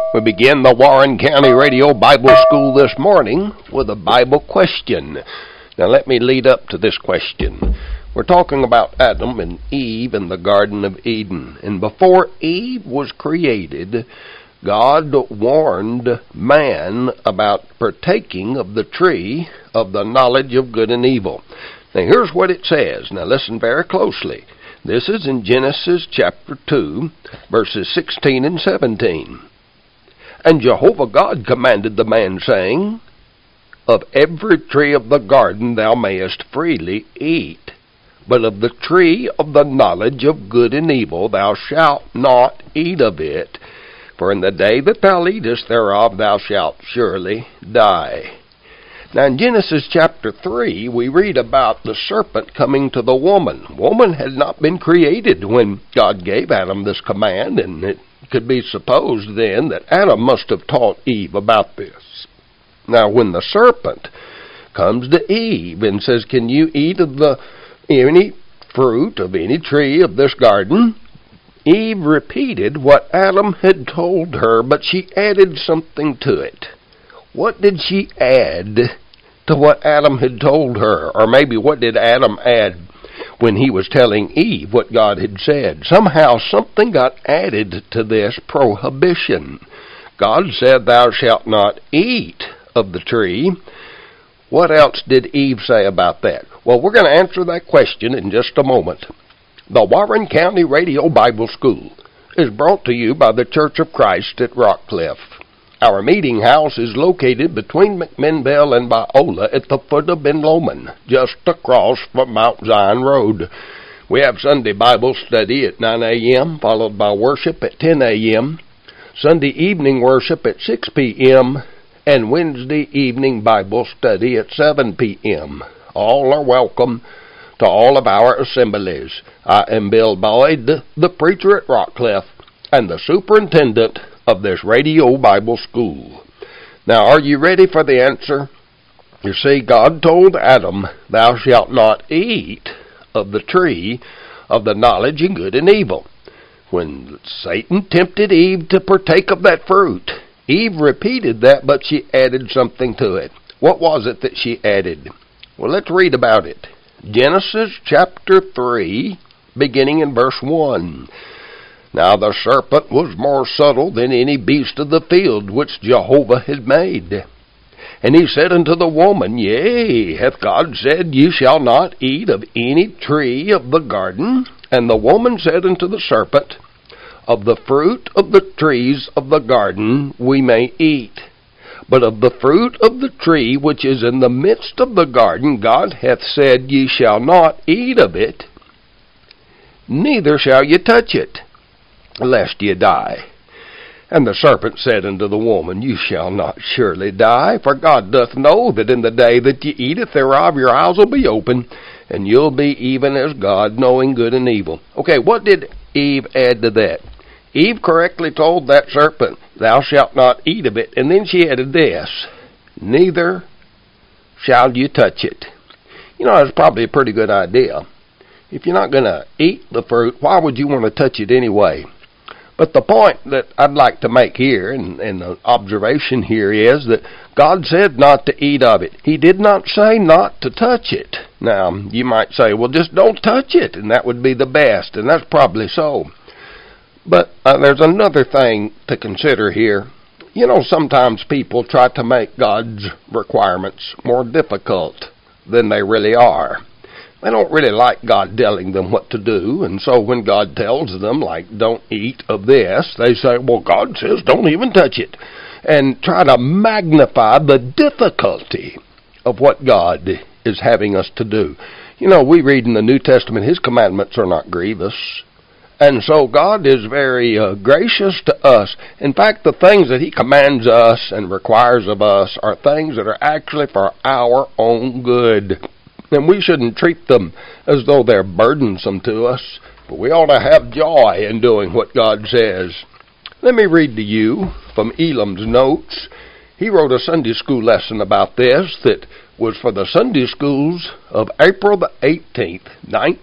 We begin the Warren County Radio Bible School this morning with a Bible question. Now let me lead up to this question. We're talking about Adam and Eve in the Garden of Eden. And before Eve was created, God warned man about partaking of the tree of the knowledge of good and evil. Now here's what it says. Now listen very closely. This is in Genesis chapter 2, verses 16 and 17. And Jehovah God commanded the man, saying, Of every tree of the garden thou mayest freely eat, but of the tree of the knowledge of good and evil thou shalt not eat of it, for in the day that thou eatest thereof thou shalt surely die. Now in Genesis chapter 3, we read about the serpent coming to the woman. Woman had not been created when God gave Adam this command, and it could be supposed then that Adam must have taught Eve about this. Now when the serpent comes to Eve and says, Can you eat of any fruit of any tree of this garden? Eve repeated what Adam had told her, but she added something to it. What did she add to what Adam had told her? Or maybe what did Adam add when he was telling Eve what God had said? Somehow something got added to this prohibition. God said, Thou shalt not eat of the tree. What else did Eve say about that? Well, we're going to answer that question in just a moment. The Warren County Radio Bible School is brought to you by the Church of Christ at Rockcliffe. Our meeting house is located between McMinnville and Biola at the foot of Ben Lomond, just across from Mount Zion Road. We have Sunday Bible study at 9 a.m., followed by worship at 10 a.m., Sunday evening worship at 6 p.m., and Wednesday evening Bible study at 7 p.m. All are welcome to all of our assemblies. I am Bill Boyd, the preacher at Rockcliffe, and the superintendent of this radio Bible school. Now, are you ready for the answer? You see, God told Adam, Thou shalt not eat of the tree of the knowledge of good and evil. When Satan tempted Eve to partake of that fruit, Eve repeated that, but she added something to it. What was it that she added? Well, let's read about it. Genesis chapter 3, beginning in verse 1. Now the serpent was more subtle than any beast of the field which Jehovah had made. And he said unto the woman, Yea, hath God said, Ye shall not eat of any tree of the garden? And the woman said unto the serpent, Of the fruit of the trees of the garden we may eat. But of the fruit of the tree which is in the midst of the garden God hath said, Ye shall not eat of it, neither shall ye touch it, lest ye die. And the serpent said unto the woman, You shall not surely die, for God doth know that in the day that ye eateth thereof your eyes will be open, and you'll be even as God, knowing good and evil. Okay, what did Eve add to that? Eve correctly told that serpent, Thou shalt not eat of it, and then she added this, Neither shall you touch it. You know, that's probably a pretty good idea. If you're not going to eat the fruit, why would you want to touch it anyway? But the point that I'd like to make here, and the observation here is that God said not to eat of it. He did not say not to touch it. Now, you might say, well, just don't touch it, and that would be the best, and that's probably so. But there's another thing to consider here. You know, sometimes people try to make God's requirements more difficult than they really are. They don't really like God telling them what to do, and so when God tells them, like, don't eat of this, they say, well, God says don't even touch it, and try to magnify the difficulty of what God is having us to do. You know, we read in the New Testament, His commandments are not grievous, and so God is very gracious to us. In fact, the things that He commands us and requires of us are things that are actually for our own good. And we shouldn't treat them as though they're burdensome to us, but we ought to have joy in doing what God says. Let me read to you from Elam's notes. He wrote a Sunday school lesson about this that was for the Sunday schools of April the 18th,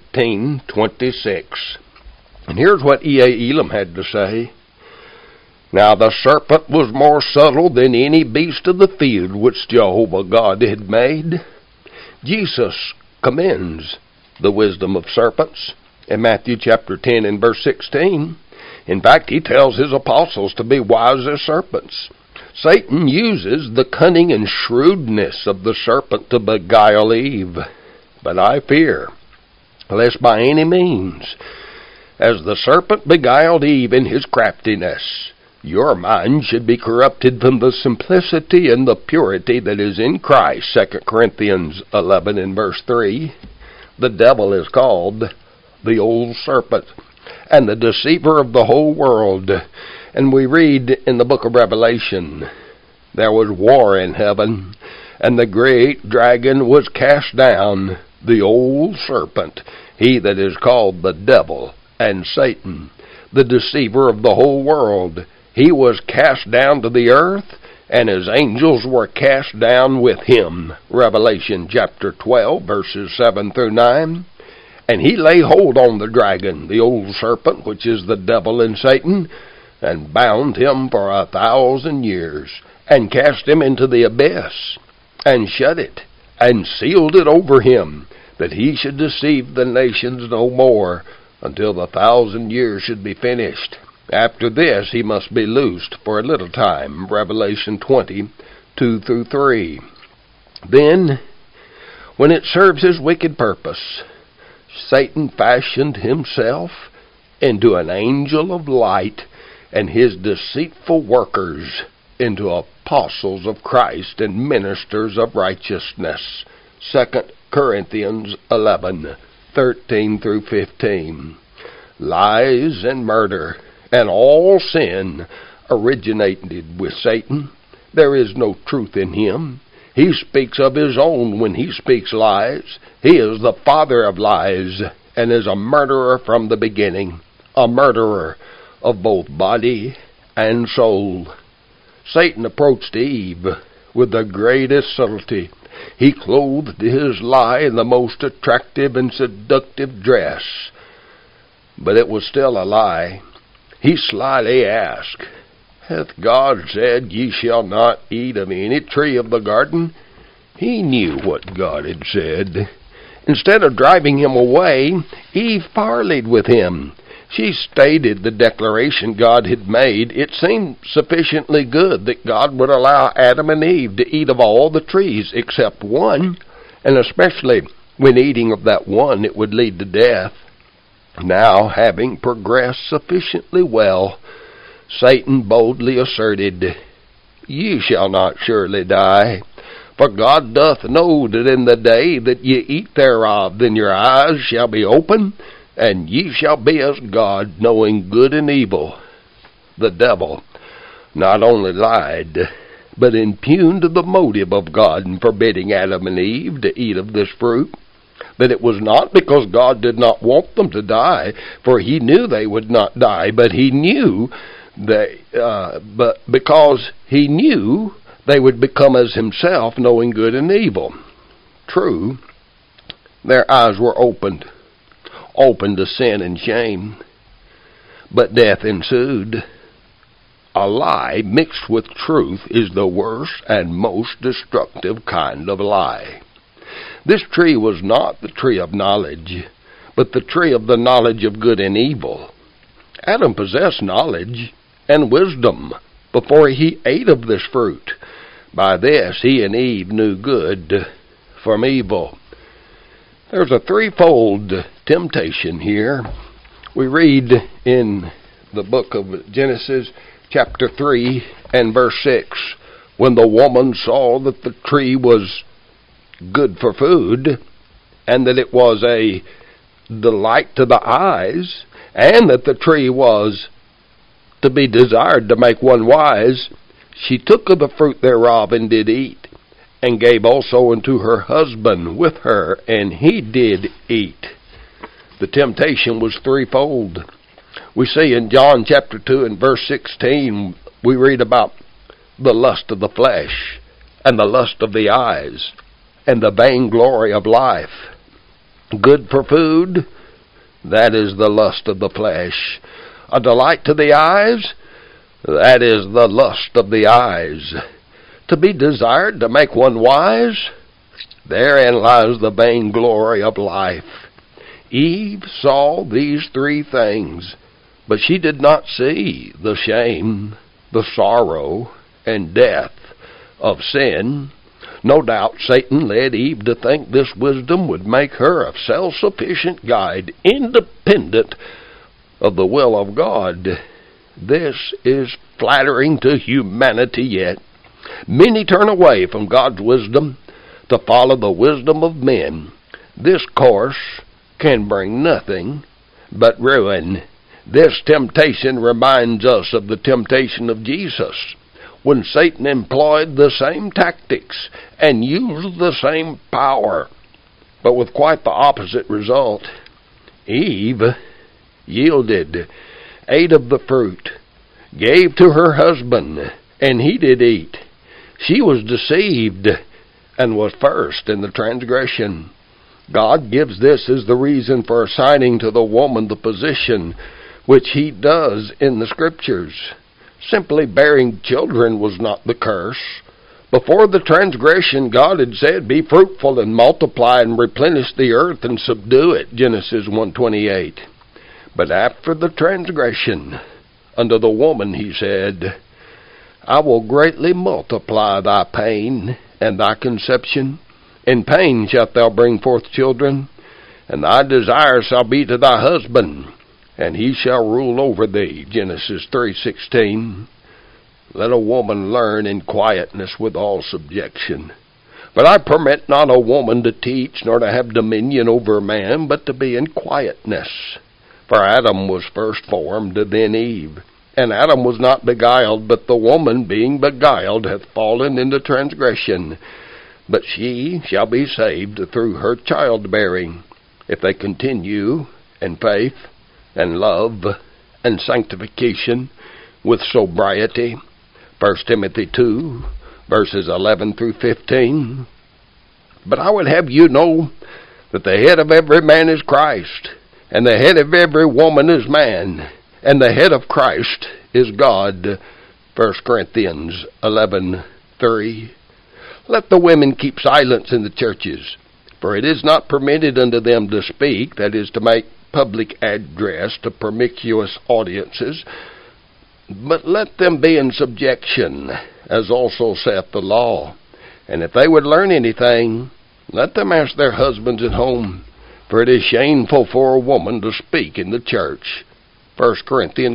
1926. And here's what E.A. Elam had to say. Now the serpent was more subtle than any beast of the field which Jehovah God had made. Jesus commends the wisdom of serpents in Matthew chapter 10 and verse 16. In fact, he tells his apostles to be wise as serpents. Satan uses the cunning and shrewdness of the serpent to beguile Eve. But I fear, lest by any means, as the serpent beguiled Eve in his craftiness, your mind should be corrupted from the simplicity and the purity that is in Christ. 2 Corinthians 11 and verse 3. The devil is called the old serpent and the deceiver of the whole world. And we read in the book of Revelation, there was war in heaven, and the great dragon was cast down, the old serpent, he that is called the devil and Satan, the deceiver of the whole world. He was cast down to the earth, and his angels were cast down with him. Revelation chapter 12, verses 7 through 9. And he laid hold on the dragon, the old serpent, which is the devil and Satan, and bound him for 1,000 years, and cast him into the abyss, and shut it, and sealed it over him, that he should deceive the nations no more, until the 1,000 years should be finished. After this he must be loosed for a little time. Revelation 20, 2 through 3. Then, when it serves his wicked purpose, Satan fashioned himself into an angel of light, and his deceitful workers into apostles of Christ and ministers of righteousness. 2 Corinthians 11, 13 through 15. Lies and murder and all sin originated with Satan. There is no truth in him. He speaks of his own when he speaks lies. He is the father of lies and is a murderer from the beginning, a murderer of both body and soul. Satan approached Eve with the greatest subtlety. He clothed his lie in the most attractive and seductive dress. But it was still a lie. He slyly asked, "Hath God said, Ye shall not eat of any tree of the garden?" He knew what God had said. Instead of driving him away, Eve parleyed with him. She stated the declaration God had made. It seemed sufficiently good that God would allow Adam and Eve to eat of all the trees except one, and especially when eating of that one it would lead to death. Now, having progressed sufficiently well, Satan boldly asserted, "Ye shall not surely die. For God doth know that in the day that ye eat thereof, then your eyes shall be open, and ye shall be as God, knowing good and evil." The devil not only lied, but impugned the motive of God in forbidding Adam and Eve to eat of this fruit. That it was not because God did not want them to die, for he knew they would not die, but he knew because he knew they would become as himself, knowing good and evil. True, their eyes were opened to sin and shame, but death ensued. A lie mixed with truth is the worst and most destructive kind of lie. This tree was not the tree of knowledge, but the tree of the knowledge of good and evil. Adam possessed knowledge and wisdom before he ate of this fruit. By this he and Eve knew good from evil. There's a threefold temptation here. We read in the book of Genesis, chapter 3 and verse 6, when the woman saw that the tree was good for food, and that it was a delight to the eyes, and that the tree was to be desired to make one wise, she took of the fruit thereof and did eat, and gave also unto her husband with her, and he did eat. The temptation was threefold. We see in John chapter 2 and verse 16, we read about the lust of the flesh, and the lust of the eyes, and the vainglory of life. Good for food, that is the lust of the flesh. A delight to the eyes, That is the lust of the eyes, to be desired to make one wise. Therein lies the vainglory of life. Eve saw these three things, but she did not see the shame, the sorrow, and death of sin. No doubt Satan led Eve to think this wisdom would make her a self-sufficient guide, independent of the will of God. This is flattering to humanity yet. Many turn away from God's wisdom to follow the wisdom of men. This course can bring nothing but ruin. This temptation reminds us of the temptation of Jesus, when Satan employed the same tactics and used the same power, but with quite the opposite result. Eve yielded, ate of the fruit, gave to her husband, and he did eat. She was deceived and was first in the transgression. God gives this as the reason for assigning to the woman the position which he does in the Scriptures. Simply bearing children was not the curse. Before the transgression, God had said, "Be fruitful and multiply and replenish the earth and subdue it," Genesis 1:28. But after the transgression, unto the woman he said, "I will greatly multiply thy pain and thy conception. In pain shalt thou bring forth children, and thy desire shall be to thy husband, and he shall rule over thee." Genesis 3:16. Let a woman learn in quietness with all subjection. But I permit not a woman to teach, nor to have dominion over man, but to be in quietness. For Adam was first formed, then Eve. And Adam was not beguiled, but the woman, being beguiled, hath fallen into transgression. But she shall be saved through her childbearing, if they continue in faith and love and sanctification with sobriety. 1 Timothy 2, verses 11 through 15. But I would have you know that the head of every man is Christ, and the head of every woman is man, and the head of Christ is God. 1 Corinthians 11:3. Let the women keep silence in the churches, for it is not permitted unto them to speak, that is, to make public address to promiscuous audiences, but let them be in subjection, as also saith the law. And if they would learn anything, let them ask their husbands at home, for it is shameful for a woman to speak in the church. 1 Corinthians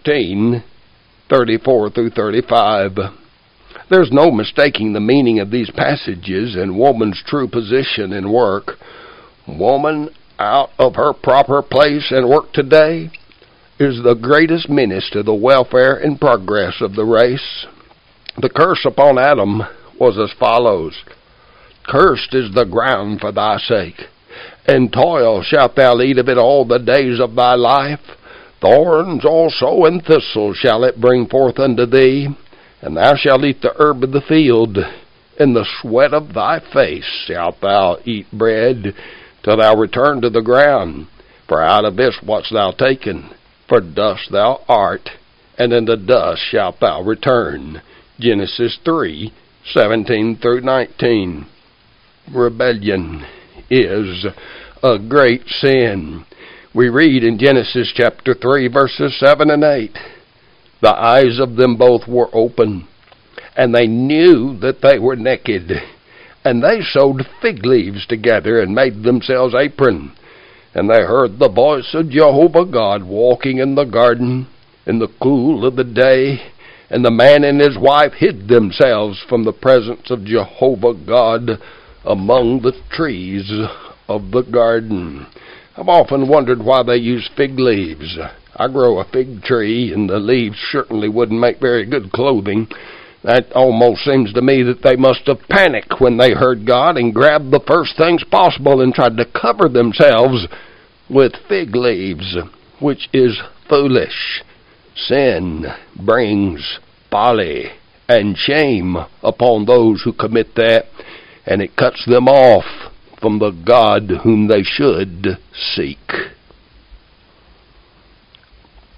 14:34 through 35. There's no mistaking the meaning of these passages and woman's true position in work. Woman out of her proper place and work today is the greatest menace to the welfare and progress of the race. The curse upon Adam was as follows: "Cursed is the ground for thy sake, and toil shalt thou eat of it all the days of thy life. Thorns also and thistles shall it bring forth unto thee, and thou shalt eat the herb of the field. In the sweat of thy face shalt thou eat bread, till thou return to the ground. For out of this wast thou taken, for dust thou art, and in the dust shalt thou return." Genesis 3:17 through 19. Rebellion is a great sin. We read in Genesis chapter 3, verses 7 and 8, "The eyes of them both were open, and they knew that they were naked. And they sewed fig leaves together and made themselves aprons. And they heard the voice of Jehovah God walking in the garden in the cool of the day. And the man and his wife hid themselves from the presence of Jehovah God among the trees of the garden." I've often wondered why they use fig leaves. I grow a fig tree, and the leaves certainly wouldn't make very good clothing. That almost seems to me that they must have panicked when they heard God and grabbed the first things possible and tried to cover themselves with fig leaves, which is foolish. Sin brings folly and shame upon those who commit that, and it cuts them off from the God whom they should seek.